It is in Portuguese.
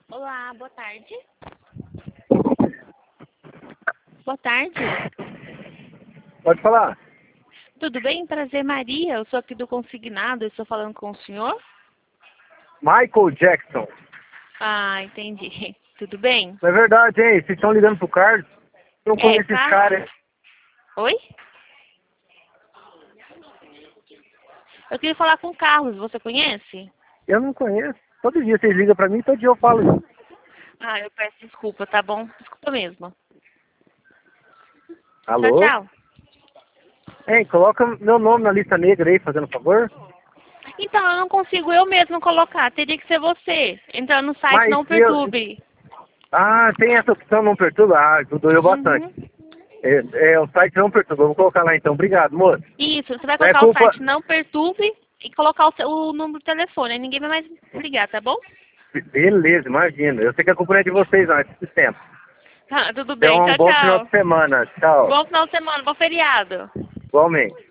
Olá, boa tarde. Boa tarde. Pode falar. Tudo bem? Prazer, Maria. Eu sou aqui do Consignado. Eu estou falando com o senhor? Michael Jackson. Ah, entendi. Tudo bem? Não é verdade, hein? Vocês estão ligando pro Carlos? Eu não conheço esse cara. Oi? Eu queria falar com o Carlos. Você conhece? Eu não conheço. Todo dia vocês ligam pra mim, todo dia eu falo isso. Ah, eu peço desculpa, tá bom? Desculpa mesmo. Tchau, Alô? tchau. Hein, coloca meu nome na lista negra aí, fazendo favor. Então, eu não consigo eu mesmo colocar. Teria que ser você. Entrar no site Mas Não eu... Perturbe. Ah, tem essa opção não perturba? Ah, ajudou eu bastante. Uhum. O site não perturba. Eu vou colocar lá então. Obrigado, moço. Isso, você vai Não é colocar o culpa... site Não Perturbe e colocar o número do telefone. Aí ninguém vai mais ligar, tá bom? Beleza, imagina. Eu sei que a culpa não é de vocês, não. É desse tempo. Tá, tudo bem. Então, um Tchau, bom final tchau. de semana. Tchau. Bom final de semana, bom feriado. Igualmente.